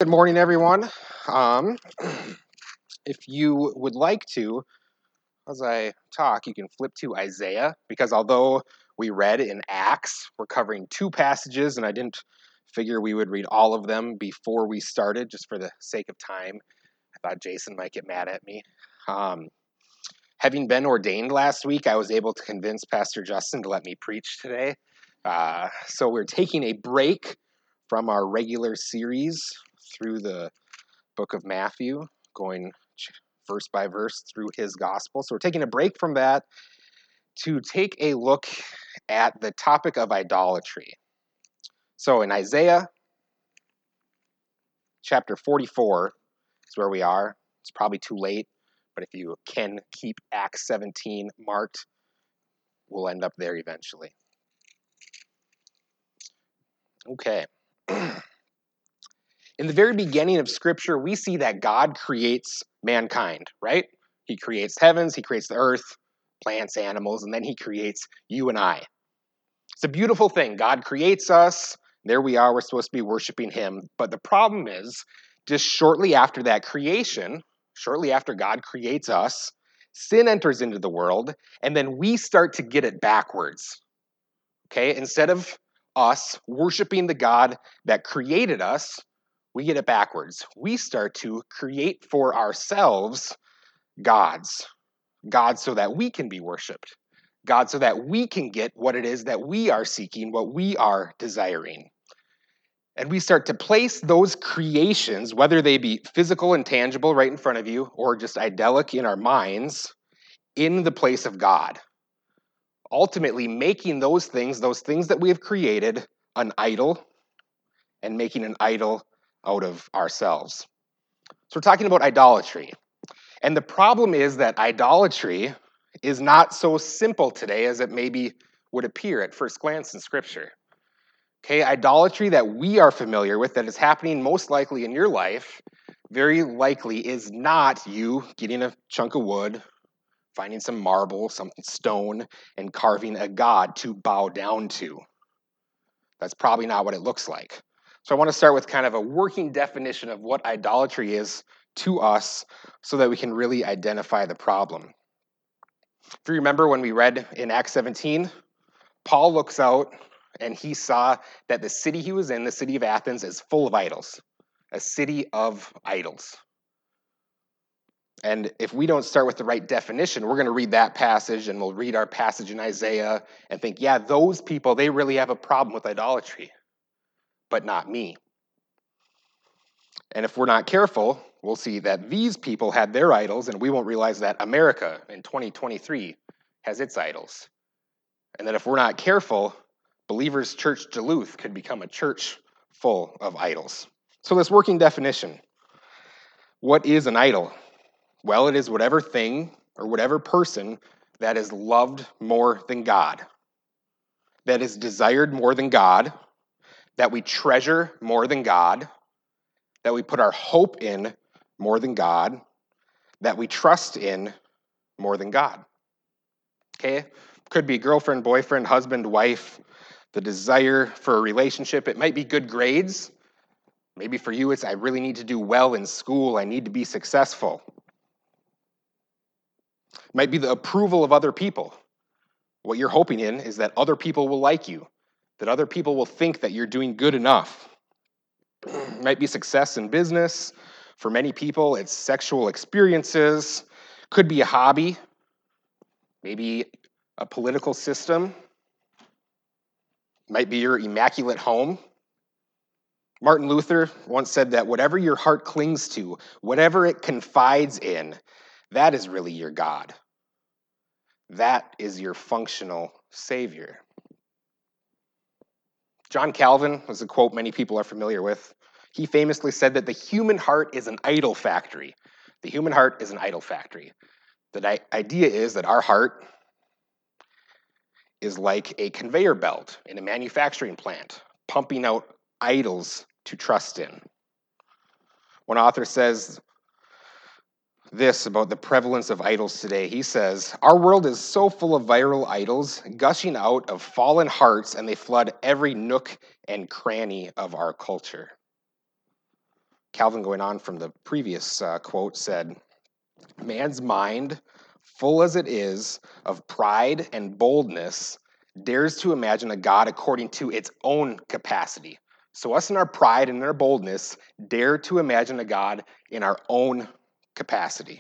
Good morning, everyone. Um, if you would like to, as I talk, you can flip to Isaiah, because although we read in Acts, we're covering two passages, and I didn't figure we would read all of them before we started, just for the sake of time. I thought Jason might get mad at me. Having been ordained last week, I was able to convince Pastor Justin to let me preach today. So we're taking a break from our regular series through the book of Matthew, going verse by verse through his gospel. So we're taking a break from that to take a look at the topic of idolatry. So in Isaiah chapter 44 is where we are. It's probably too late, but if you can keep Acts 17 marked, we'll end up there eventually. Okay. In the very beginning of Scripture, we see that God creates mankind, right? He creates heavens, he creates the earth, plants, animals, and then he creates you and I. It's a beautiful thing. God creates us. There we are. We're supposed to be worshiping him. But the problem is, just shortly after that creation, shortly after God creates us, sin enters into the world, and then we start to get it backwards. Okay? Instead of us worshiping the God that created us, we get it backwards. We start to create for ourselves gods. God so that we can be worshiped. God so that we can get what it is that we are seeking, what we are desiring. And we start to place those creations, whether they be physical and tangible right in front of you, or just idyllic in our minds, in the place of God. Ultimately, making those things that we have created, an idol, and making an idol out of ourselves. So we're talking about idolatry. And the problem is that idolatry is not so simple today as it maybe would appear at first glance in Scripture. Okay, idolatry that we are familiar with, that is happening most likely in your life, very likely is not you getting a chunk of wood, finding some marble, some stone, and carving a god to bow down to. That's probably not what it looks like. So I want to start with kind of a working definition of what idolatry is to us so that we can really identify the problem. If you remember when we read in Acts 17, Paul looks out and he saw that the city he was in, the city of Athens, is full of idols, a city of idols. And if we don't start with the right definition, we're going to read that passage and we'll read our passage in Isaiah and think, yeah, those people, they really have a problem with idolatry, but not me. And if we're not careful, we'll see that these people had their idols, and we won't realize that America in 2023 has its idols. And that if we're not careful, Believers Church Duluth could become a church full of idols. So this working definition, what is an idol? Well, it is whatever thing or whatever person that is loved more than God, that is desired more than God, that we treasure more than God, that we put our hope in more than God, that we trust in more than God. Okay? Could be girlfriend, boyfriend, husband, wife, the desire for a relationship. It might be good grades. Maybe for you, it's I really need to do well in school. I need to be successful. It might be the approval of other people. What you're hoping in is that other people will like you, that other people will think that you're doing good enough. It might be success in business. For many people, it's sexual experiences. Could be a hobby. Maybe a political system. Might be your immaculate home. Martin Luther once said that whatever your heart clings to, whatever it confides in, that is really your God. That is your functional Savior. John Calvin was a quote many people are familiar with. He famously said that the human heart is an idol factory. The human heart is an idol factory. The idea is that our heart is like a conveyor belt in a manufacturing plant, pumping out idols to trust in. One author says this about the prevalence of idols today. He says, our world is so full of viral idols gushing out of fallen hearts, and they flood every nook and cranny of our culture. Calvin, going on from the previous quote, said, "Man's mind, full as it is of pride and boldness, dares to imagine a God according to its own capacity." So us in our pride and in our boldness dare to imagine a God in our own capacity.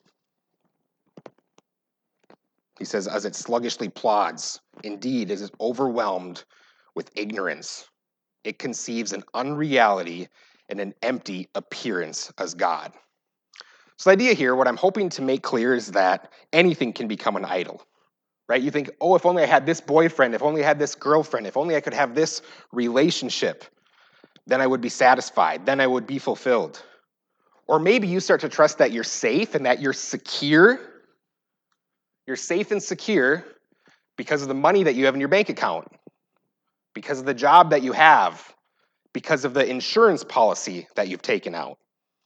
He says, as it sluggishly plods, indeed, it is overwhelmed with ignorance. It conceives an unreality and an empty appearance as God. So the idea here, what I'm hoping to make clear is that anything can become an idol, right? You think, oh, if only I had this boyfriend, if only I had this girlfriend, if only I could have this relationship, then I would be satisfied, then I would be fulfilled. Or maybe you start to trust that you're safe and that you're secure. You're safe and secure because of the money that you have in your bank account, because of the job that you have, because of the insurance policy that you've taken out.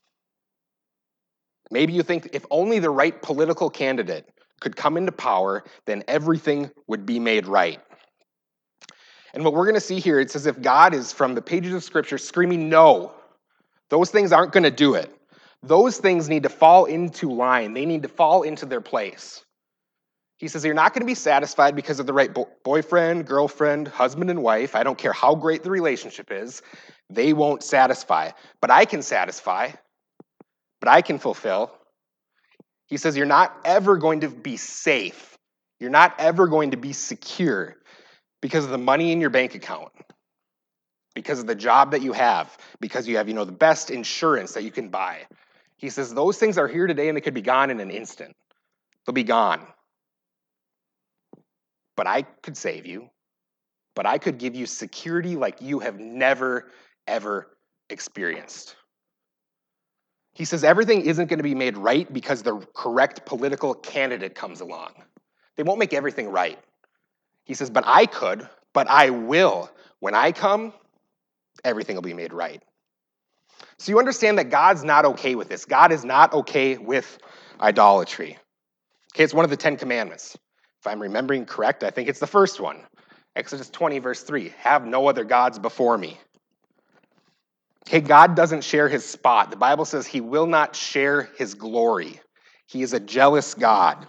Maybe you think if only the right political candidate could come into power, then everything would be made right. And what we're going to see here, it's as if God is, from the pages of Scripture, screaming, no, those things aren't going to do it. Those things need to fall into line. They need to fall into their place. He says, you're not going to be satisfied because of the right boyfriend, girlfriend, husband, and wife. I don't care how great the relationship is. They won't satisfy. But I can satisfy. But I can fulfill. He says, you're not ever going to be safe. You're not ever going to be secure because of the money in your bank account, because of the job that you have, because you have, the best insurance that you can buy. He says, those things are here today and they could be gone in an instant. They'll be gone. But I could save you. But I could give you security like you have never, ever experienced. He says everything isn't going to be made right because the correct political candidate comes along. They won't make everything right. He says, but I could, but I will. When I come, everything will be made right. So you understand that God's not okay with this. God is not okay with idolatry. Okay, it's one of the 10 Commandments. If I'm remembering correct, I think it's the first one. Exodus 20, verse 3, have no other gods before me. Okay, God doesn't share his spot. The Bible says he will not share his glory. He is a jealous God.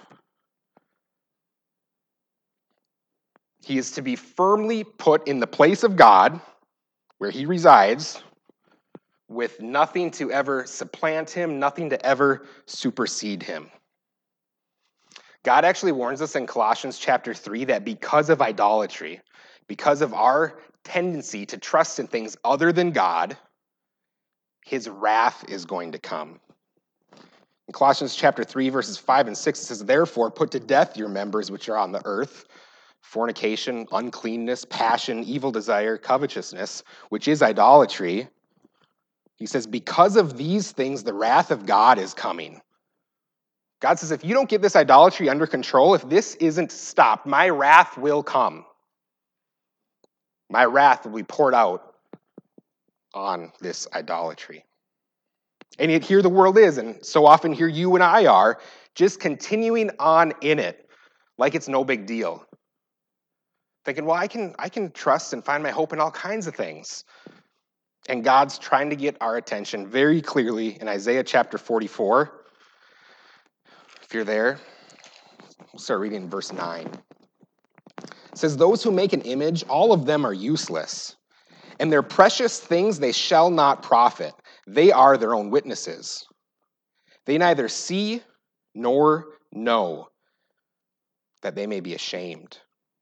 He is to be firmly put in the place of God, where he resides, with nothing to ever supplant him, nothing to ever supersede him. God actually warns us in Colossians chapter 3 that because of idolatry, because of our tendency to trust in things other than God, his wrath is going to come. In Colossians chapter 3, verses 5 and 6, it says, therefore, put to death your members which are on the earth, fornication, uncleanness, passion, evil desire, covetousness, which is idolatry. He says, because of these things, the wrath of God is coming. God says, if you don't get this idolatry under control, if this isn't stopped, my wrath will come. My wrath will be poured out on this idolatry. And yet here the world is, and so often here you and I are, just continuing on in it like it's no big deal. Thinking, well, I can trust and find my hope in all kinds of things. And God's trying to get our attention very clearly in Isaiah chapter 44. If you're there, we'll start reading in verse 9. It says, those who make an image, all of them are useless. And their precious things they shall not profit. They are their own witnesses. They neither see nor know, that they may be ashamed.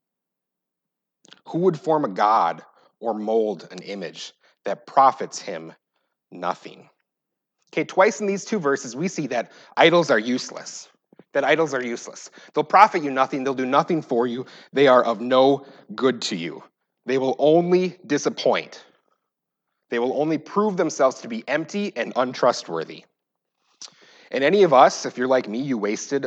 Who would form a god or mold an image that profits him nothing? Okay, twice in these two verses, we see that idols are useless. That idols are useless. They'll profit you nothing. They'll do nothing for you. They are of no good to you. They will only disappoint. They will only prove themselves to be empty and untrustworthy. And any of us, if you're like me, you wasted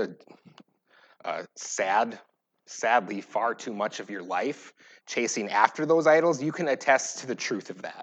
sadly, far too much of your life chasing after those idols, you can attest to the truth of that.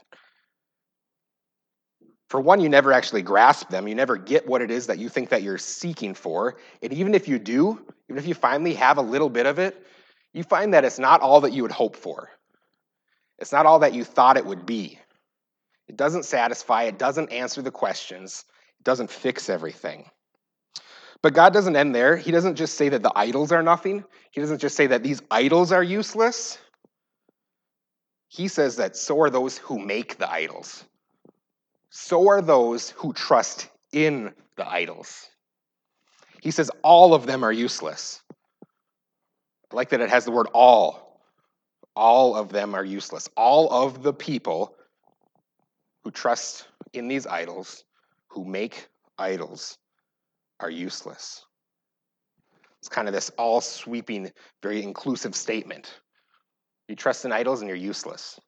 For one, you never actually grasp them. You never get what it is that you think that you're seeking for. And even if you do, even if you finally have a little bit of it, you find that it's not all that you would hope for. It's not all that you thought it would be. It doesn't satisfy. It doesn't answer the questions. It doesn't fix everything. But God doesn't end there. He doesn't just say that the idols are nothing. He doesn't just say that these idols are useless. He says that so are those who make the idols. So are those who trust in the idols. He says all of them are useless. I like that it has the word all. All of them are useless. All of the people who trust in these idols, who make idols, are useless. It's kind of this all-sweeping, very inclusive statement. You trust in idols and you're useless.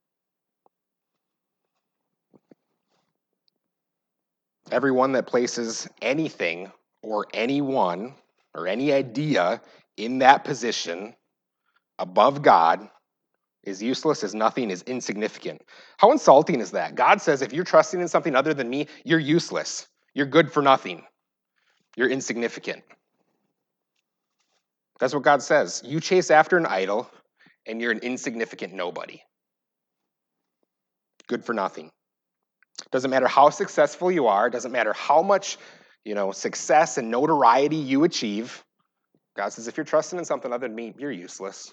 Everyone that places anything or anyone or any idea in that position above God is useless, is nothing, is insignificant. How insulting is that? God says if you're trusting in something other than me, you're useless. You're good for nothing. You're insignificant. That's what God says. You chase after an idol, and you're an insignificant nobody. Good for nothing. Doesn't matter how successful you are, doesn't matter how much, success and notoriety you achieve. God says if you're trusting in something other than me, you're useless.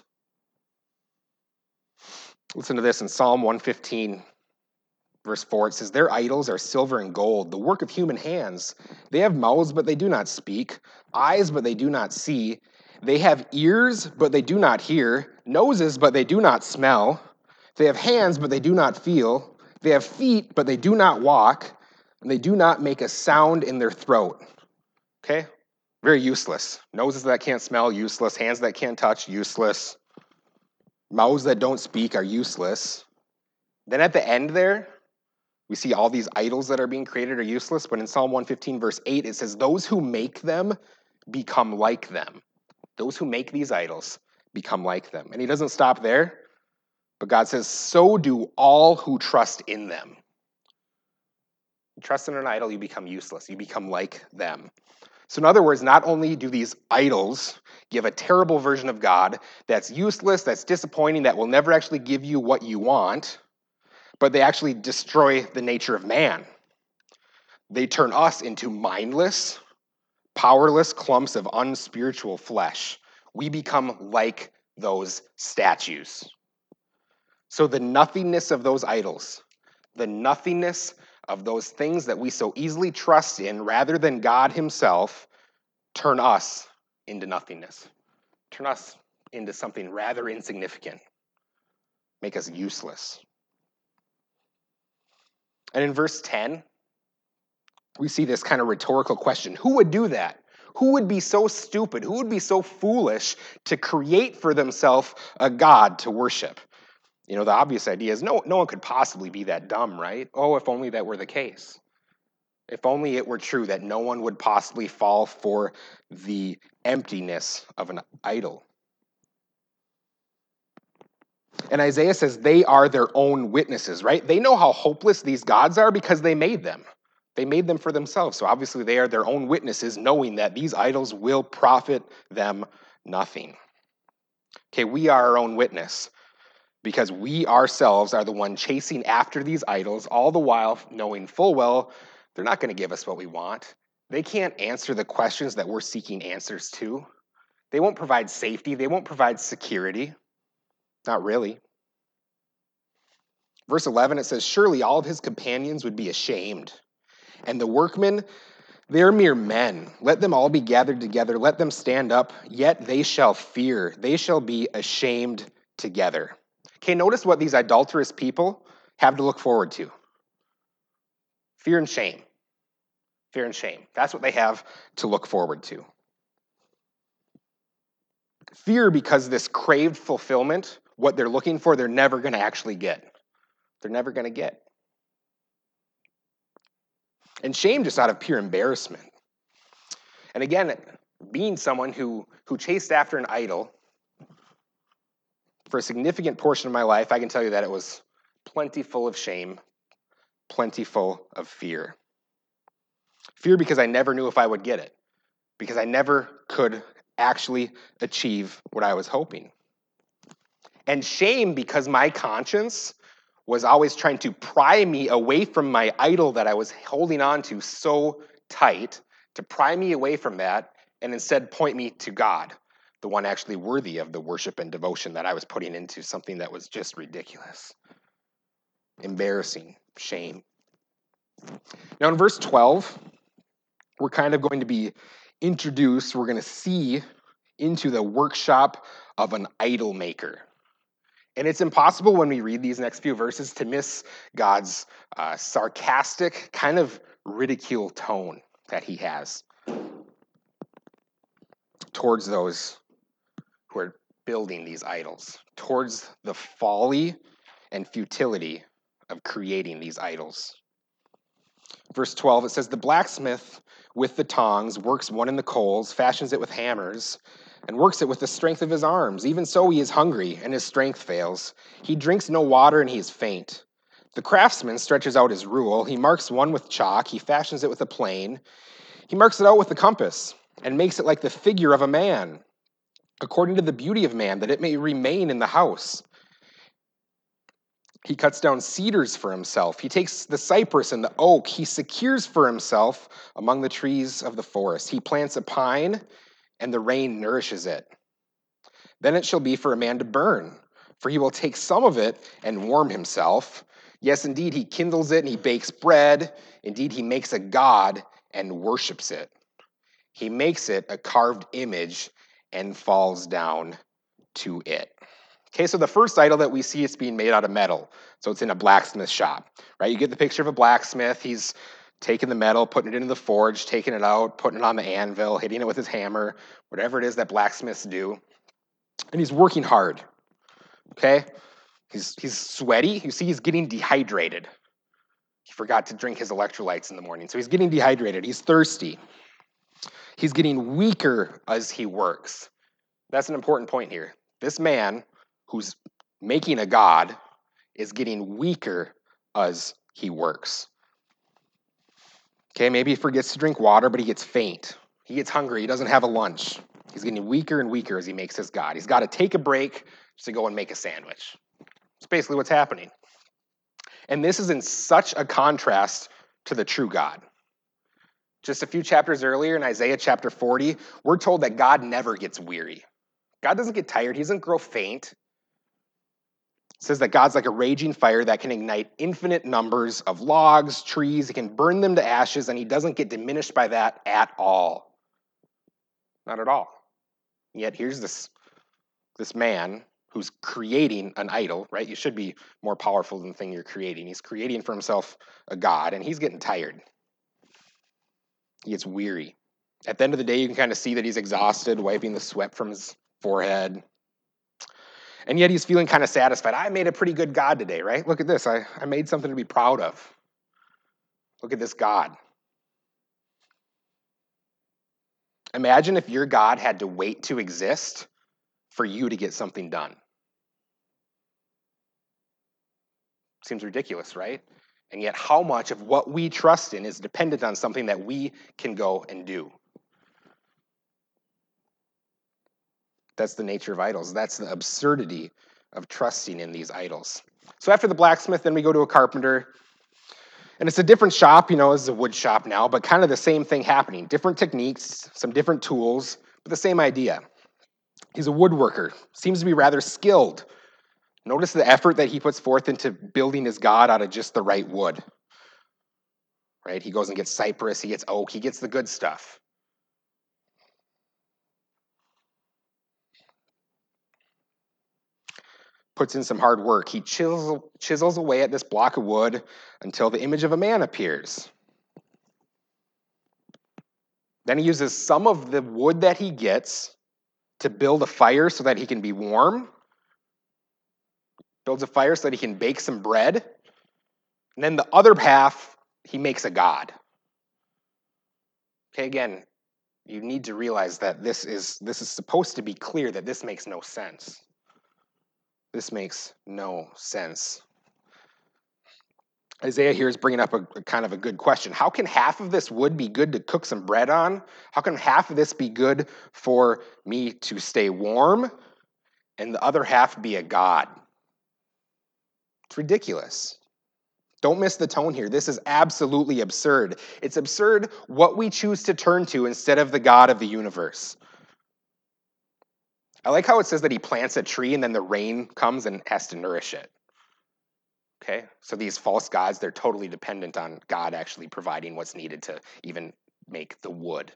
Listen to this in Psalm 115, verse 4. It says, their idols are silver and gold, the work of human hands. They have mouths, but they do not speak, eyes, but they do not see. They have ears, but they do not hear, noses, but they do not smell. They have hands, but they do not feel. They have feet, but they do not walk, and they do not make a sound in their throat. Okay? Very useless. Noses that can't smell, useless. Hands that can't touch, useless. Mouths that don't speak are useless. Then at the end there, we see all these idols that are being created are useless, but in Psalm 115, verse 8, it says, those who make them become like them. Those who make these idols become like them. And he doesn't stop there, but God says, so do all who trust in them. You trust in an idol, you become useless. You become like them. So in other words, not only do these idols give a terrible version of God that's useless, that's disappointing, that will never actually give you what you want, but they actually destroy the nature of man. They turn us into mindless, powerless clumps of unspiritual flesh. We become like those statues. So the nothingness of those idols, the nothingness of those things that we so easily trust in rather than God himself, turn us into nothingness. Turn us into something rather insignificant. Make us useless. And in verse 10, we see this kind of rhetorical question. Who would do that? Who would be so stupid? Who would be so foolish to create for themselves a God to worship? The obvious idea is no one could possibly be that dumb, right? Oh, if only that were the case. If only it were true that no one would possibly fall for the emptiness of an idol. And Isaiah says they are their own witnesses, right? They know how hopeless these gods are because they made them. They made them for themselves. So obviously they are their own witnesses, knowing that these idols will profit them nothing. Okay, we are our own witness because we ourselves are the one chasing after these idols, all the while knowing full well they're not going to give us what we want. They can't answer the questions that we're seeking answers to. They won't provide safety. They won't provide security. Not really. Verse 11, it says, surely all of his companions would be ashamed. And the workmen, they're mere men. Let them all be gathered together. Let them stand up. Yet they shall fear. They shall be ashamed together. Okay, notice what these adulterous people have to look forward to. Fear and shame. Fear and shame. That's what they have to look forward to. Fear because this craved fulfillment, what they're looking for, they're never going to actually get. They're never going to get. And shame just out of pure embarrassment. And again, being someone who chased after an idol, for a significant portion of my life, I can tell you that it was plenty full of shame, plenty full of fear. Fear because I never knew if I would get it, because I never could actually achieve what I was hoping. And shame because my conscience was always trying to pry me away from my idol that I was holding on to so tight, to pry me away from that, and instead point me to God, the one actually worthy of the worship and devotion that I was putting into something that was just ridiculous, embarrassing, shame. Now in verse 12, we're kind of going to be introduced, we're going to see into the workshop of an idol maker. And it's impossible when we read these next few verses to miss God's sarcastic, kind of ridicule tone that he has towards those who are building these idols, towards the folly and futility of creating these idols. Verse 12, it says, "The blacksmith with the tongs works one in the coals, fashions it with hammers, and works it with the strength of his arms. Even so he is hungry, and his strength fails. He drinks no water, and he is faint. The craftsman stretches out his rule. He marks one with chalk. He fashions it with a plane. He marks it out with the compass, and makes it like the figure of a man, according to the beauty of man, that it may remain in the house. He cuts down cedars for himself. He takes the cypress and the oak. He secures for himself among the trees of the forest. He plants a pine, and the rain nourishes it. Then it shall be for a man to burn, for he will take some of it and warm himself. Yes, indeed, he kindles it and he bakes bread. Indeed, he makes a god and worships it. He makes it a carved image and falls down to it." Okay, so the first idol that we see is being made out of metal. So it's in a blacksmith shop, right? You get the picture of a blacksmith. He's taking the metal, putting it into the forge, taking it out, putting it on the anvil, hitting it with his hammer, whatever it is that blacksmiths do. And he's working hard, okay? He's sweaty. You see he's getting dehydrated. He forgot to drink his electrolytes in the morning, so he's getting dehydrated. He's thirsty. He's getting weaker as he works. That's an important point here. This man who's making a god is getting weaker as he works. Okay, maybe he forgets to drink water, but he gets faint. He gets hungry. He doesn't have a lunch. He's getting weaker and weaker as he makes his god. He's got to take a break just to go and make a sandwich. It's basically what's happening. And this is in such a contrast to the true God. Just a few chapters earlier in Isaiah chapter 40, we're told that God never gets weary. God doesn't get tired. He doesn't grow faint. It says that God's like a raging fire that can ignite infinite numbers of logs, trees. He can burn them to ashes, and he doesn't get diminished by that at all. Not at all. Yet here's this man who's creating an idol, right? You should be more powerful than the thing you're creating. He's creating for himself a god, and he's getting tired. He gets weary. At the end of the day, you can kind of see that he's exhausted, wiping the sweat from his forehead. And yet he's feeling kind of satisfied. I made a pretty good God today, right? Look at this. I made something to be proud of. Look at this God. Imagine if your God had to wait to exist for you to get something done. Seems ridiculous, right? And yet how much of what we trust in is dependent on something that we can go and do. That's the nature of idols. That's the absurdity of trusting in these idols. So after the blacksmith, then we go to a carpenter. And it's a different shop, it's a wood shop now, but kind of the same thing happening. Different techniques, some different tools, but the same idea. He's a woodworker, seems to be rather skilled. Notice the effort that he puts forth into building his God out of just the right wood. Right? He goes and gets cypress, he gets oak, he gets the good stuff. Puts in some hard work. He chisels away at this block of wood until the image of a man appears. Then he uses some of the wood that he gets to build a fire so that he can be warm. Builds a fire so that he can bake some bread. And then the other half, he makes a god. Okay, again, you need to realize that this is supposed to be clear that this makes no sense. This makes no sense. Isaiah here is bringing up a kind of a good question. How can half of this wood be good to cook some bread on? How can half of this be good for me to stay warm and the other half be a god? It's ridiculous. Don't miss the tone here. This is absolutely absurd. It's absurd what we choose to turn to instead of the God of the universe. I like how it says that he plants a tree and then the rain comes and has to nourish it. Okay? So these false gods, they're totally dependent on God actually providing what's needed to even make the wood.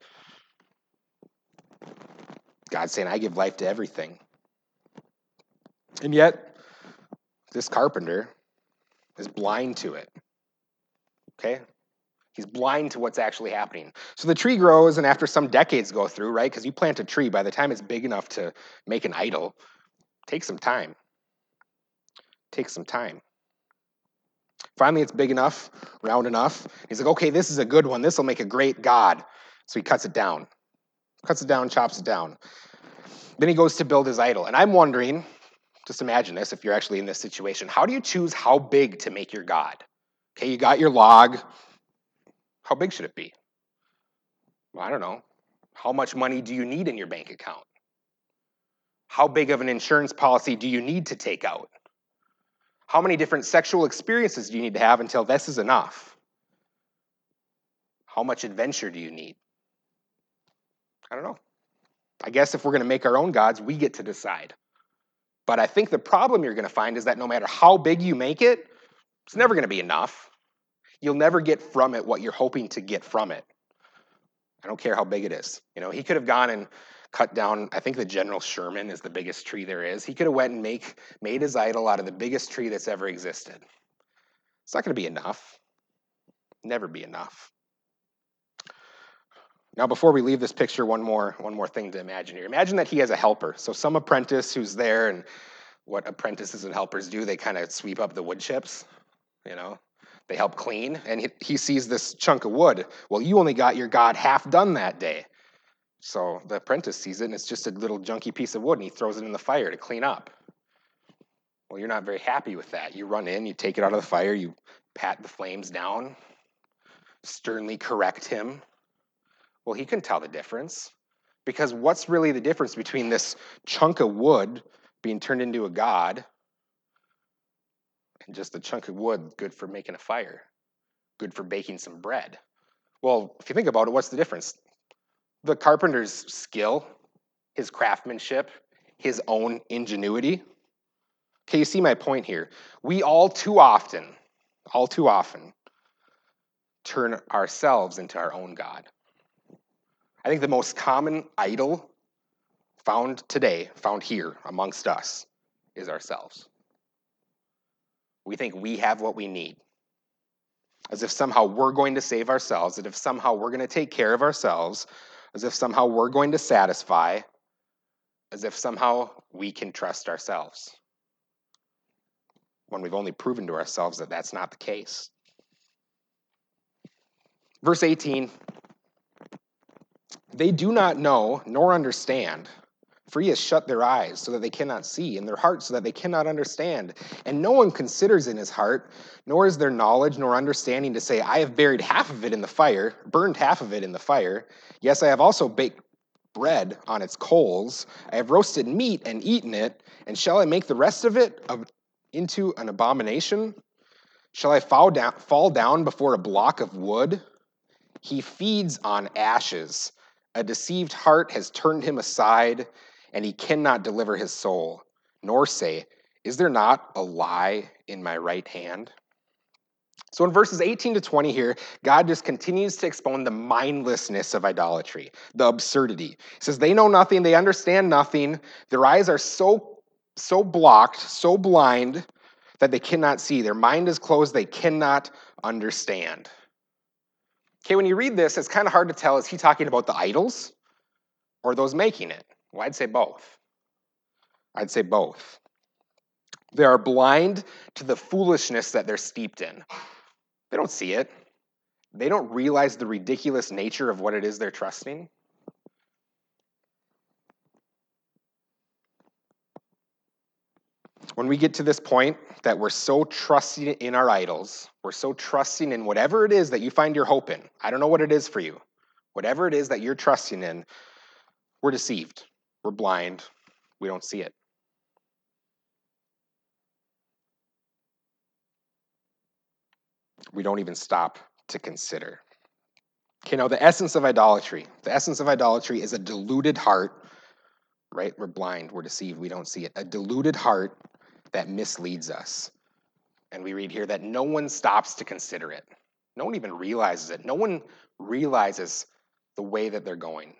God's saying, I give life to everything. And yet, this carpenter is blind to it. Okay? He's blind to what's actually happening. So the tree grows, and after some decades go through, right? Because you plant a tree, by the time it's big enough to make an idol, takes some time. Takes some time. Finally, it's big enough, round enough. He's like, okay, this is a good one. This will make a great god. So he cuts it down. Cuts it down, chops it down. Then he goes to build his idol. And I'm wondering, just imagine this, if you're actually in this situation, how do you choose how big to make your god? Okay, you got your log. How big should it be? Well, I don't know. How much money do you need in your bank account? How big of an insurance policy do you need to take out? How many different sexual experiences do you need to have until this is enough? How much adventure do you need? I don't know. I guess if we're going to make our own gods, we get to decide. But I think the problem you're going to find is that no matter how big you make it, it's never going to be enough. You'll never get from it what you're hoping to get from it. I don't care how big it is. You know, he could have gone and cut down, I think the General Sherman is the biggest tree there is. He could have went and made his idol out of the biggest tree that's ever existed. It's not going to be enough. Never be enough. Now, before we leave this picture, one more thing to imagine here. Imagine that he has a helper. So some apprentice who's there, and what apprentices and helpers do, they kind of sweep up the wood chips, you know. They help clean, and he sees this chunk of wood. Well, you only got your god half done that day. So the apprentice sees it, and it's just a little junky piece of wood, and he throws it in the fire to clean up. Well, you're not very happy with that. You run in, you take it out of the fire, you pat the flames down, sternly correct him. Well, he can tell the difference, because what's really the difference between this chunk of wood being turned into a god and just a chunk of wood good for making a fire, good for baking some bread? Well, if you think about it, what's the difference? The carpenter's skill, his craftsmanship, his own ingenuity. Okay, you see my point here. We all too often turn ourselves into our own god. I think the most common idol found here amongst us, is ourselves. We think we have what we need. As if somehow we're going to save ourselves, as if somehow we're going to take care of ourselves, as if somehow we're going to satisfy, as if somehow we can trust ourselves. When we've only proven to ourselves that that's not the case. Verse 18, they do not know nor understand, for he has shut their eyes so that they cannot see, and their hearts so that they cannot understand. And no one considers in his heart, nor is there knowledge nor understanding to say, I have buried half of it in the fire, burned half of it in the fire. Yes, I have also baked bread on its coals. I have roasted meat and eaten it, and shall I make the rest of it into an abomination? Shall I fall down before a block of wood? He feeds on ashes. A deceived heart has turned him aside, and he cannot deliver his soul, nor say, is there not a lie in my right hand? So in verses 18 to 20 here, God just continues to expose the mindlessness of idolatry, the absurdity. He says they know nothing, they understand nothing, their eyes are so blocked, so blind, that they cannot see. Their mind is closed, they cannot understand. Okay, when you read this, it's kind of hard to tell, is he talking about the idols or those making it? Well, I'd say both. They are blind to the foolishness that they're steeped in. They don't see it. They don't realize the ridiculous nature of what it is they're trusting. When we get to this point that we're so trusting in our idols, we're so trusting in whatever it is that you find your hope in. I don't know what it is for you. Whatever it is that you're trusting in, we're deceived. We're blind. We don't see it. we don't even stop to consider. Okay, now the essence of idolatry. The essence of idolatry is a deluded heart, right? We're blind, we're deceived, we don't see it. A deluded heart that misleads us. And we read here that no one stops to consider it. No one even realizes it. No one realizes the way that they're going.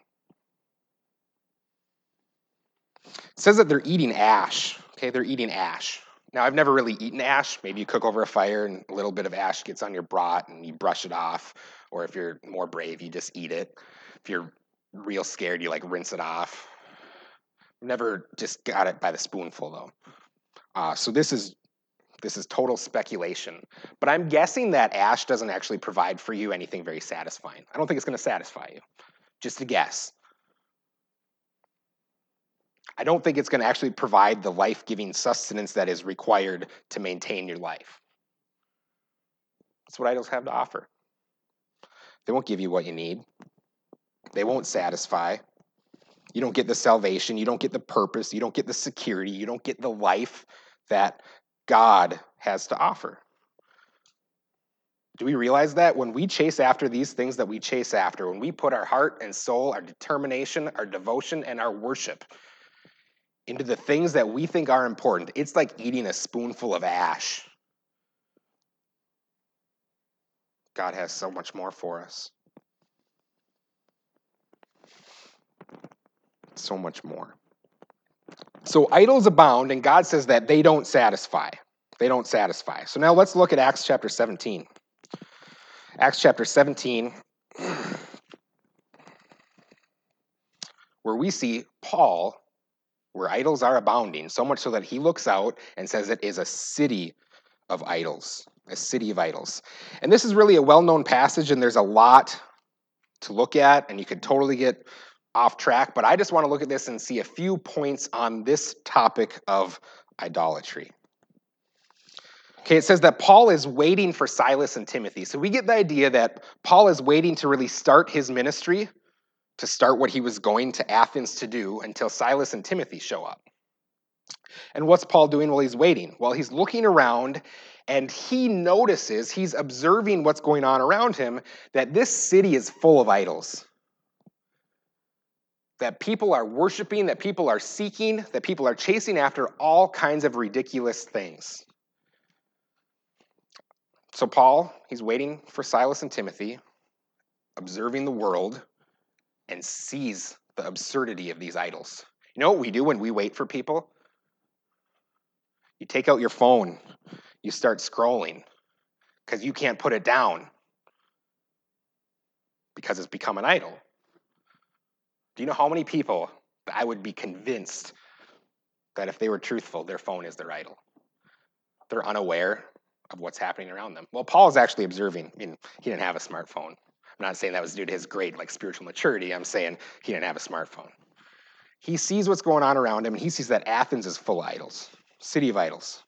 It says that they're eating ash. Okay, they're eating ash. Now, I've never really eaten ash. Maybe you cook over a fire and a little bit of ash gets on your brat and you brush it off. Or if you're more brave, you just eat it. If you're real scared, you like rinse it off. Never just got it by the spoonful though. So this is total speculation. But I'm guessing that ash doesn't actually provide for you anything very satisfying. I don't think it's going to satisfy you. Just a guess. I don't think it's going to actually provide the life-giving sustenance that is required to maintain your life. That's what idols have to offer. They won't give you what you need. They won't satisfy. You don't get the salvation. You don't get the purpose. You don't get the security. You don't get the life that God has to offer. Do we realize that when we chase after these things that we chase after, when we put our heart and soul, our determination, our devotion, and our worship into the things that we think are important, it's like eating a spoonful of ash. God has so much more for us. So much more. So idols abound, and God says that they don't satisfy. They don't satisfy. So now let's look at Acts chapter 17. Acts chapter 17, where we see Paul, where idols are abounding, so much so that he looks out and says it is a city of idols. A city of idols. And this is really a well-known passage, and there's a lot to look at, and you could totally get off track, but I just want to look at this and see a few points on this topic of idolatry. Okay, it says that Paul is waiting for Silas and Timothy. So we get the idea that Paul is waiting to really start his ministry, to start what he was going to Athens to do until Silas and Timothy show up. And what's Paul doing while he's waiting? Well, he's looking around and he notices, he's observing what's going on around him, that this city is full of idols. That people are worshiping, that people are seeking, that people are chasing after all kinds of ridiculous things. So Paul, he's waiting for Silas and Timothy, observing the world, and sees the absurdity of these idols. You know what we do when we wait for people? You take out your phone, you start scrolling, because you can't put it down, because it's become an idol. Do you know how many people I would be convinced that if they were truthful, their phone is their idol? They're unaware of what's happening around them. Well, Paul is actually observing. I mean, he didn't have a smartphone. I'm not saying that was due to his great spiritual maturity. I'm saying he didn't have a smartphone. He sees what's going on around him, and he sees that Athens is full of idols, city of idols.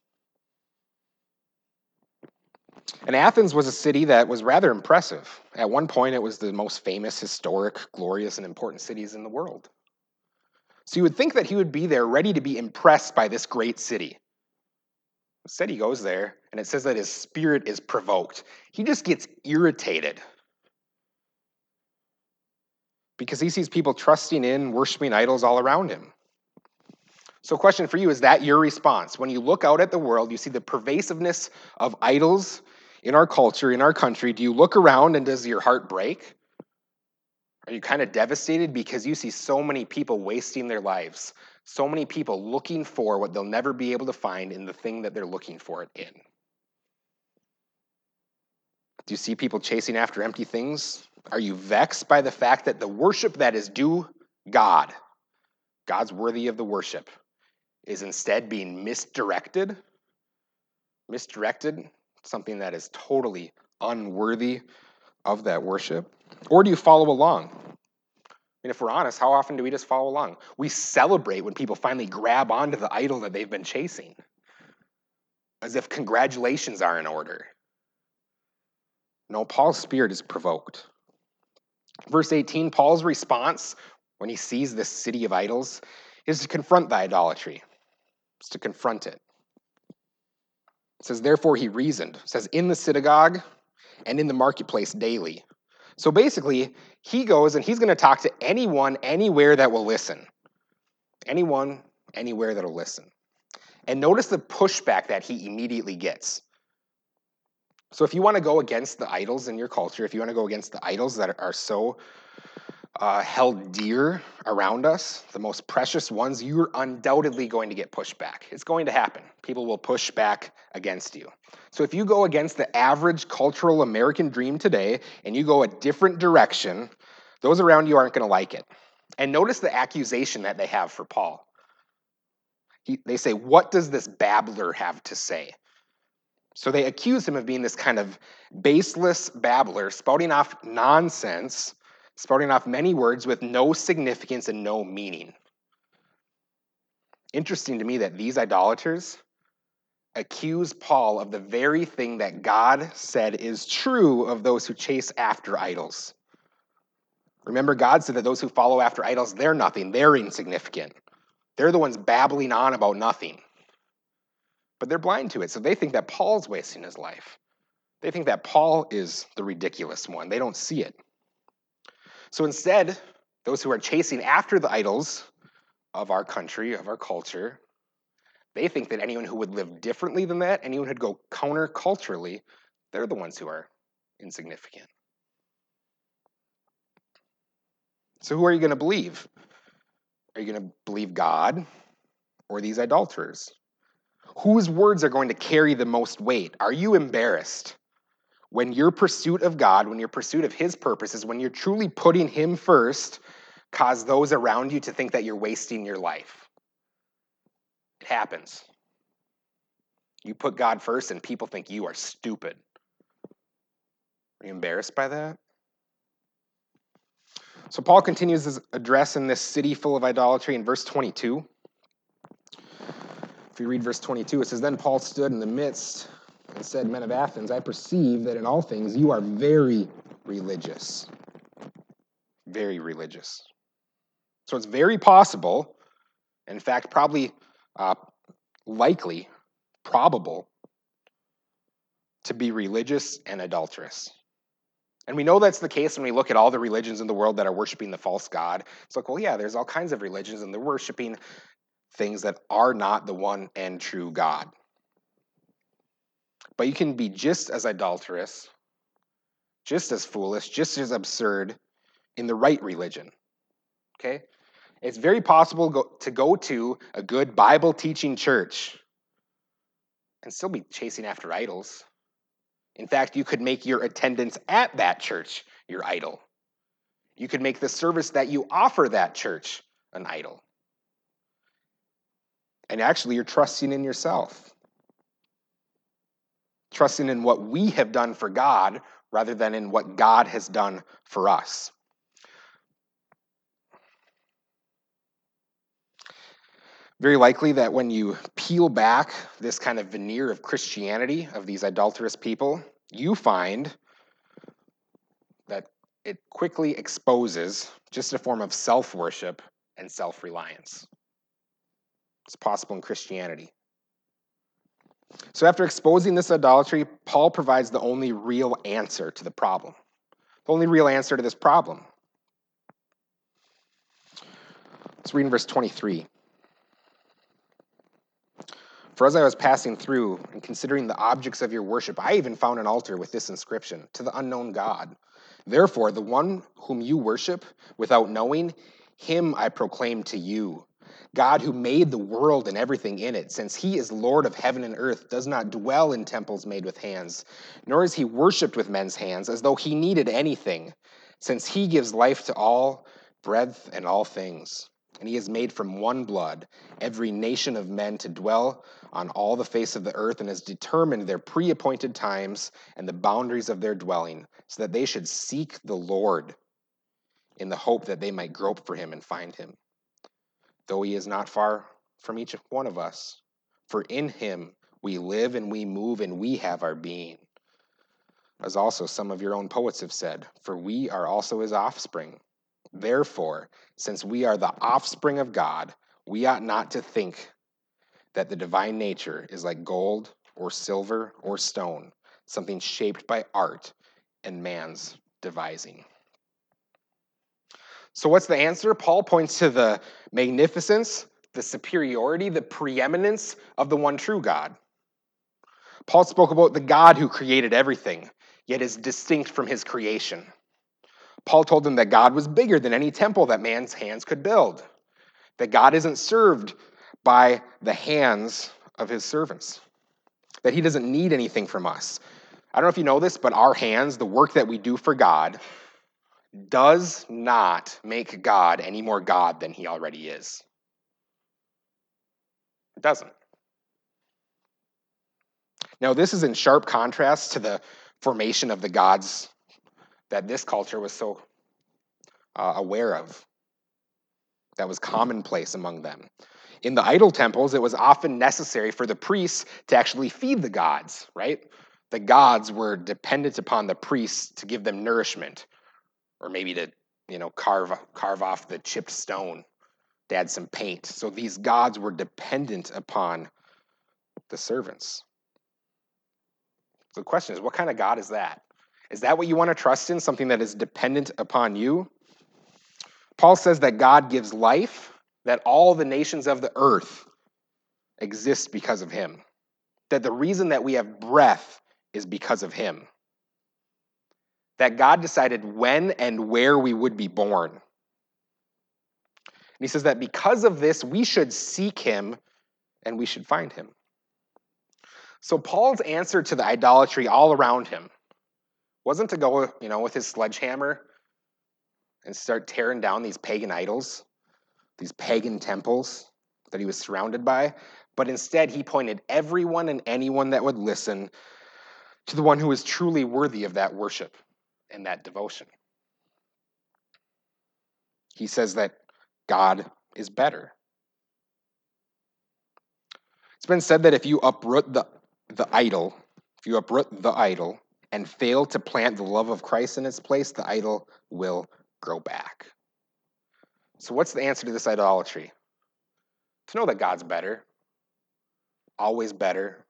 And Athens was a city that was rather impressive. At one point, it was the most famous, historic, glorious, and important cities in the world. So you would think that he would be there ready to be impressed by this great city. Instead, he goes there, and it says that his spirit is provoked. He just gets irritated because he sees people trusting in, worshiping idols all around him. So question for you, is that your response? When you look out at the world, you see the pervasiveness of idols in our culture, in our country. Do you look around and does your heart break? Are you kind of devastated because you see so many people wasting their lives, so many people looking for what they'll never be able to find in the thing that they're looking for it in? Do you see people chasing after empty things? Are you vexed by the fact that the worship that is due God, God's worthy of the worship, is instead being misdirected? Misdirected, something that is totally unworthy of that worship? Or do you follow along? I mean, if we're honest, how often do we just follow along? We celebrate when people finally grab onto the idol that they've been chasing, as if congratulations are in order. No, Paul's spirit is provoked. Verse 18, Paul's response when he sees this city of idols is to confront the idolatry. It's to confront it. It says, therefore he reasoned. It says, in the synagogue, and in the marketplace daily. So basically, he goes and he's going to talk to anyone, anywhere that will listen. Anyone, anywhere that will listen. And notice the pushback that he immediately gets. So if you want to go against the idols in your culture, if you want to go against the idols that are so held dear around us, the most precious ones, you're undoubtedly going to get pushback. It's going to happen. People will push back against you. So if you go against the average cultural American dream today and you go a different direction, those around you aren't going to like it. And notice the accusation that they have for Paul. They say, "What does this babbler have to say?" So they accuse him of being this kind of baseless babbler, spouting off nonsense, spouting off many words with no significance and no meaning. Interesting to me that these idolaters accuse Paul of the very thing that God said is true of those who chase after idols. Remember, God said that those who follow after idols, they're nothing, they're insignificant. They're the ones babbling on about nothing. But they're blind to it, so they think that Paul's wasting his life. They think that Paul is the ridiculous one. They don't see it. So instead, those who are chasing after the idols of our country, of our culture, they think that anyone who would live differently than that, anyone who'd go counter-culturally, they're the ones who are insignificant. So who are you going to believe? Are you going to believe God or these idolaters? Whose words are going to carry the most weight? Are you embarrassed when your pursuit of God, when your pursuit of his purposes, when you're truly putting him first, cause those around you to think that you're wasting your life? It happens. You put God first and people think you are stupid. Are you embarrassed by that? So Paul continues his address in this city full of idolatry in verse 22. If you read verse 22, it says, "Then Paul stood in the midst and said, 'Men of Athens, I perceive that in all things you are very religious.'" Very religious. So it's very possible, in fact, probably likely, probable, to be religious and adulterous. And we know that's the case when we look at all the religions in the world that are worshiping the false god. It's like, well, yeah, there's all kinds of religions, and they're worshiping things that are not the one and true God. But you can be just as adulterous, just as foolish, just as absurd in the right religion. Okay? It's very possible to go to a good Bible-teaching church and still be chasing after idols. In fact, you could make your attendance at that church your idol. You could make the service that you offer that church an idol. And actually, you're trusting in yourself. Trusting in what we have done for God rather than in what God has done for us. Very likely that when you peel back this kind of veneer of Christianity, of these adulterous people, you find that it quickly exposes just a form of self-worship and self-reliance. It's possible in Christianity. So after exposing this idolatry, Paul provides the only real answer to the problem. The only real answer to this problem. Let's read in verse 23. "For as I was passing through and considering the objects of your worship, I even found an altar with this inscription, 'To the unknown God.' Therefore, the one whom you worship without knowing, him I proclaim to you. God who made the world and everything in it, since he is Lord of heaven and earth, does not dwell in temples made with hands, nor is he worshipped with men's hands as though he needed anything, since he gives life to all, breath and all things. And he has made from one blood every nation of men to dwell on all the face of the earth, and has determined their pre-appointed times and the boundaries of their dwelling, so that they should seek the Lord in the hope that they might grope for him and find him. Though he is not far from each one of us, for in him we live and we move and we have our being. As also some of your own poets have said, for we are also his offspring. Therefore, since we are the offspring of God, we ought not to think that the divine nature is like gold or silver or stone, something shaped by art and man's devising. So what's the answer? Paul points to the magnificence, the superiority, the preeminence of the one true God. Paul spoke about the God who created everything, yet is distinct from his creation. Paul told them that God was bigger than any temple that man's hands could build, that God isn't served by the hands of his servants, that he doesn't need anything from us. I don't know if you know this, but our hands, the work that we do for God, does not make God any more God than he already is. It doesn't. Now, this is in sharp contrast to the formation of the gods that this culture was so aware of, that was commonplace among them. In the idol temples, it was often necessary for the priests to actually feed the gods, right? The gods were dependent upon the priests to give them nourishment, or maybe to, carve off the chipped stone to add some paint. So these gods were dependent upon the servants. So the question is, what kind of God is that? Is that what you want to trust in, something that is dependent upon you? Paul says that God gives life, that all the nations of the earth exist because of him, that the reason that we have breath is because of him, that God decided when and where we would be born. And he says that because of this, we should seek him and we should find him. So Paul's answer to the idolatry all around him wasn't to go, with his sledgehammer and start tearing down these pagan idols, these pagan temples that he was surrounded by, but instead he pointed everyone and anyone that would listen to the one who is truly worthy of that worship and that devotion. He says that God is better. It's been said that if you uproot the idol, and fail to plant the love of Christ in its place, the idol will grow back. So what's the answer to this idolatry? To know that God's better, always better.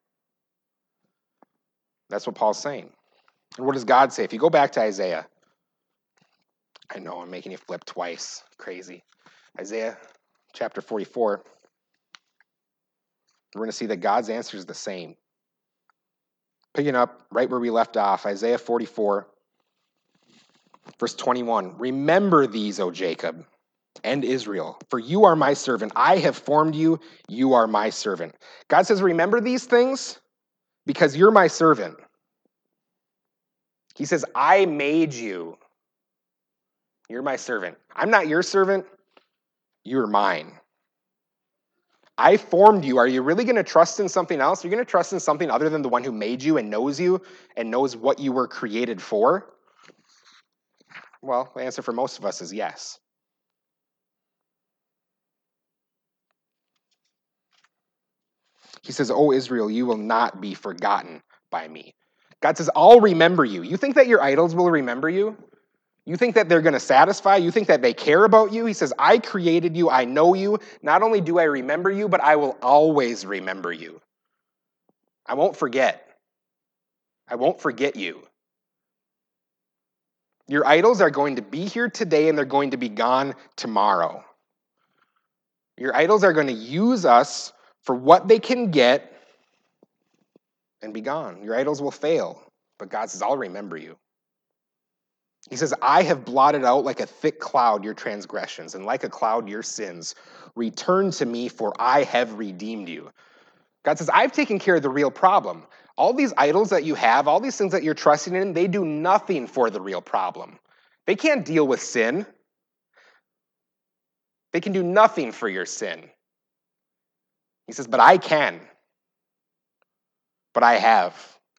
That's what Paul's saying. And what does God say? If you go back to Isaiah, I know I'm making you flip twice. Crazy. Isaiah chapter 44. We're going to see that God's answer is the same. Picking up right where we left off, Isaiah 44, verse 21. Remember these, O Jacob and Israel, for you are my servant. I have formed you. You are my servant. God says, remember these things because you're my servant. He says, I made you. You're my servant. I'm not your servant. You're mine. I formed you. Are you really going to trust in something else? Are you going to trust in something other than the one who made you and knows what you were created for? Well, the answer for most of us is yes. He says, "O Israel, you will not be forgotten by me." God says, I'll remember you. You think that your idols will remember you? You think that they're going to satisfy? You think that they care about you? He says, I created you. I know you. Not only do I remember you, but I will always remember you. I won't forget. I won't forget you. Your idols are going to be here today and they're going to be gone tomorrow. Your idols are going to use us for what they can get and be gone. Your idols will fail, but God says, I'll remember you. He says, I have blotted out like a thick cloud your transgressions, and like a cloud your sins. Return to me, for I have redeemed you. God says, I've taken care of the real problem. All these idols that you have, all these things that you're trusting in, they do nothing for the real problem. They can't deal with sin. They can do nothing for your sin. He says, but I can. But I have.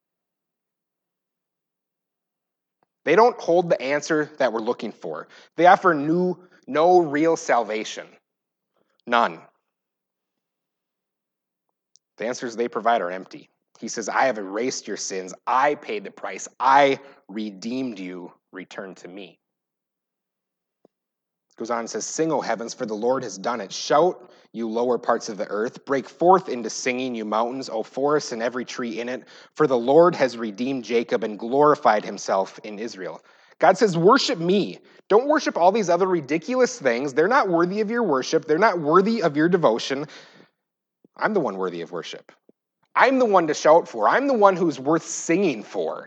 They don't hold the answer that we're looking for. They offer no real salvation. None. The answers they provide are empty. He says, I have erased your sins. I paid the price. I redeemed you. Return to me. Goes on and says, "Sing, O heavens, for the Lord has done it. Shout, you lower parts of the earth. Break forth into singing, you mountains, O forests and every tree in it. For the Lord has redeemed Jacob and glorified himself in Israel." God says, worship me. Don't worship all these other ridiculous things. They're not worthy of your worship. They're not worthy of your devotion. I'm the one worthy of worship. I'm the one to shout for. I'm the one who's worth singing for.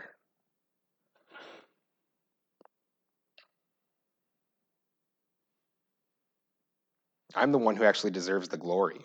I'm the one who actually deserves the glory.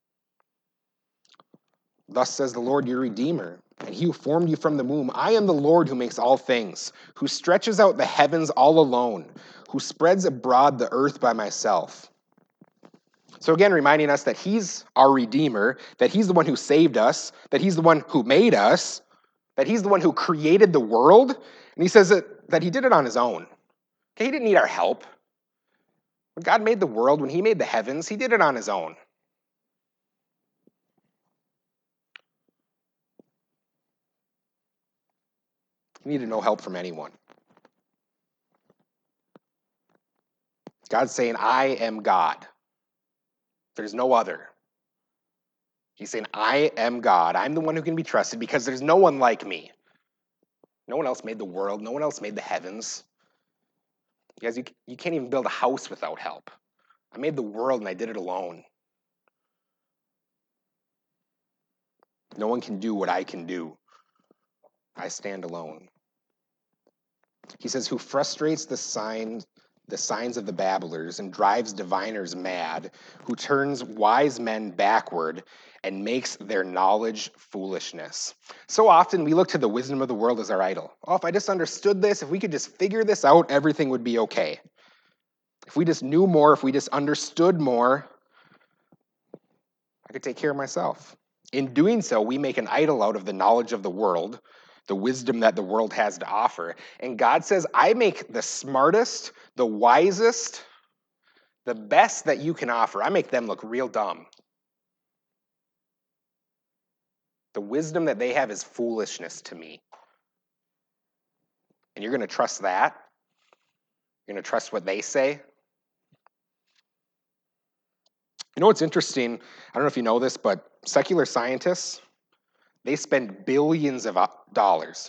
Thus says the Lord, your Redeemer, and he who formed you from the womb. I am the Lord who makes all things, who stretches out the heavens all alone, who spreads abroad the earth by myself. So again, reminding us that he's our Redeemer, that he's the one who saved us, that he's the one who made us, that he's the one who created the world. And he says that he did it on his own. Okay, he didn't need our help. When God made the world, when he made the heavens, he did it on his own. He needed no help from anyone. God's saying, I am God. There's no other. He's saying, I am God. I'm the one who can be trusted because there's no one like me. No one else made the world. No one else made the heavens. You guys, you can't even build a house without help. I made the world and I did it alone. No one can do what I can do. I stand alone. He says, who frustrates the signs of the babblers and drives diviners mad, who turns wise men backward and makes their knowledge foolishness. So often we look to the wisdom of the world as our idol. Oh, if I just understood this, if we could just figure this out, everything would be okay. If we just knew more, if we just understood more, I could take care of myself. In doing so, we make an idol out of the knowledge of the world, the wisdom that the world has to offer. And God says, I make the smartest, the wisest, the best that you can offer. I make them look real dumb. The wisdom that they have is foolishness to me. And you're going to trust that? You're going to trust what they say? You know what's interesting? I don't know if you know this, but secular scientists, they spend billions of dollars,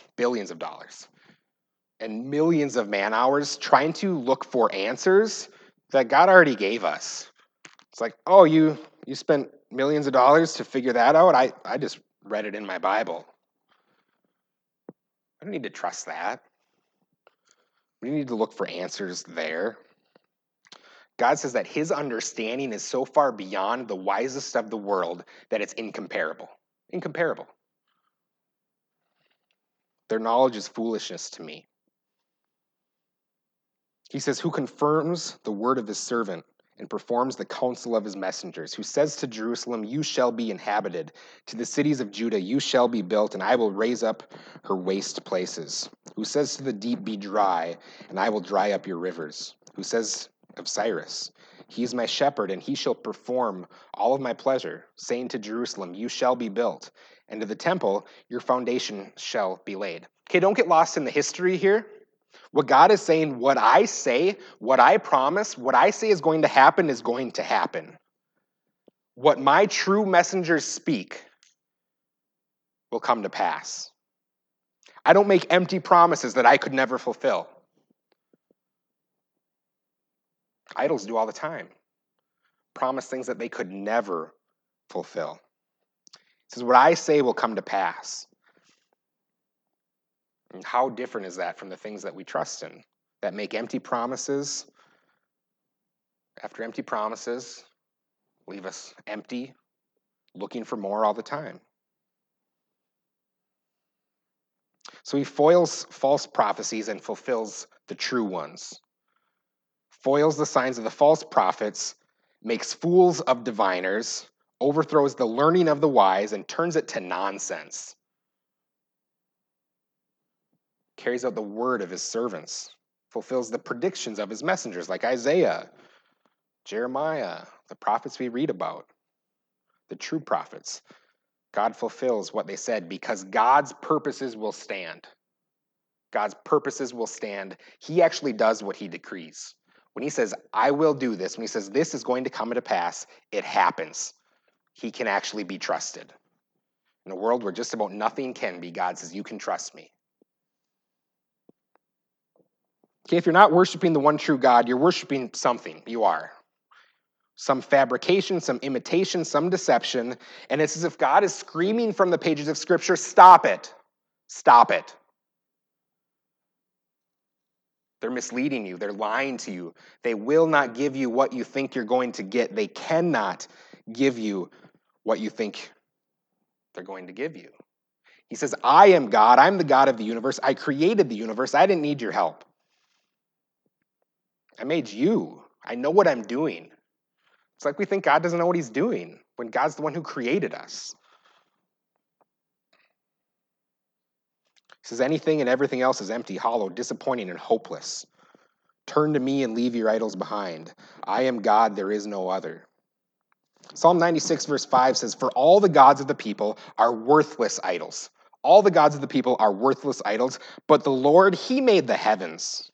and millions of man hours trying to look for answers that God already gave us. It's like, oh, you spent millions of dollars to figure that out? I just read it in my Bible. I don't need to trust that. We need to look for answers there. God says that his understanding is so far beyond the wisest of the world that it's incomparable. Incomparable. Their knowledge is foolishness to me. He says, who confirms the word of his servant and performs the counsel of his messengers, who says to Jerusalem, you shall be inhabited, to the cities of Judah, you shall be built, and I will raise up her waste places, who says to the deep, be dry, and I will dry up your rivers, who says of Cyrus, he is my shepherd, and he shall perform all of my pleasure, saying to Jerusalem, you shall be built, and to the temple, your foundation shall be laid. Okay, don't get lost in the history here. What God is saying, what I say, what I promise, what I say is going to happen is going to happen. What my true messengers speak will come to pass. I don't make empty promises that I could never fulfill. Idols do all the time. Promise things that they could never fulfill. He says, what I say will come to pass. And how different is that from the things that we trust in, that make empty promises after empty promises, leave us empty, looking for more all the time? So he foils false prophecies and fulfills the true ones. Foils the signs of the false prophets, makes fools of diviners, overthrows the learning of the wise, and turns it to nonsense. Carries out the word of his servants, fulfills the predictions of his messengers like Isaiah, Jeremiah, the prophets we read about, the true prophets. God fulfills what they said because God's purposes will stand. God's purposes will stand. He actually does what he decrees. When he says, I will do this, when he says this is going to come to pass, it happens. He can actually be trusted. In a world where just about nothing can be, God says, you can trust me. Okay, if you're not worshiping the one true God, you're worshiping something. You are. Some fabrication, some imitation, some deception. And it's as if God is screaming from the pages of Scripture, stop it. Stop it. They're misleading you. They're lying to you. They will not give you what you think you're going to get. They cannot give you what you think they're going to give you. He says, I am God. I'm the God of the universe. I created the universe. I didn't need your help. I made you. I know what I'm doing. It's like we think God doesn't know what he's doing when God's the one who created us. He says, anything and everything else is empty, hollow, disappointing, and hopeless. Turn to me and leave your idols behind. I am God, there is no other. Psalm 96, verse 5 says, for all the gods of the people are worthless idols. All the gods of the people are worthless idols, but the Lord, he made the heavens.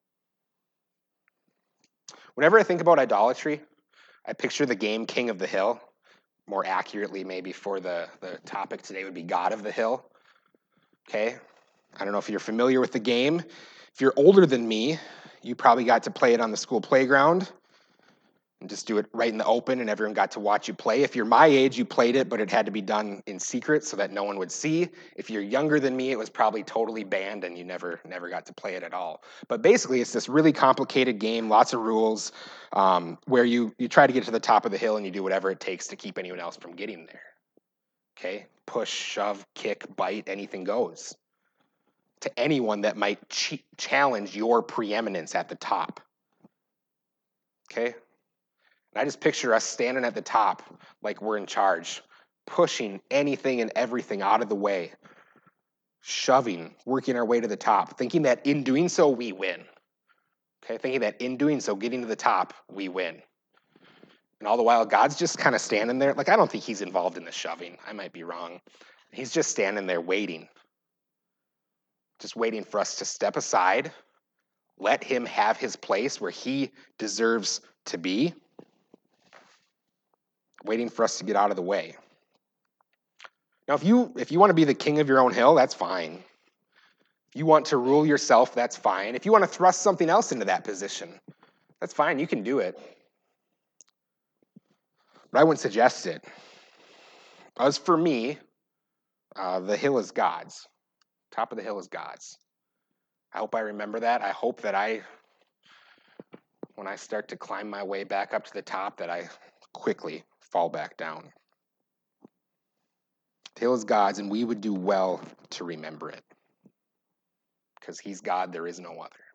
Whenever I think about idolatry, I picture the game King of the Hill. More accurately, maybe for the topic today would be God of the Hill. Okay? I don't know if you're familiar with the game. If you're older than me, you probably got to play it on the school playground and just do it right in the open and everyone got to watch you play. If you're my age, you played it, but it had to be done in secret so that no one would see. If you're younger than me, it was probably totally banned and you never got to play it at all. But basically, it's this really complicated game, lots of rules, where you try to get to the top of the hill and you do whatever it takes to keep anyone else from getting there. Okay? Push, shove, kick, bite, anything goes. To anyone that might challenge your preeminence at the top. Okay? And I just picture us standing at the top like we're in charge, pushing anything and everything out of the way, shoving, working our way to the top, thinking that in doing so, we win. Okay, thinking that in doing so, getting to the top, we win. And all the while, God's just kind of standing there. Like, I don't think he's involved in the shoving. I might be wrong. He's just standing there waiting. Just waiting for us to step aside, let him have his place where he deserves to be, waiting for us to get out of the way. Now, if you want to be the king of your own hill, that's fine. If you want to rule yourself, that's fine. If you want to thrust something else into that position, that's fine. You can do it. But I wouldn't suggest it. As for me, the hill is God's. Top of the hill is God's. I hope I remember that. I hope that when I start to climb my way back up to the top, that I quickly fall back down. The hill is God's, and we would do well to remember it. Because he's God, there is no other.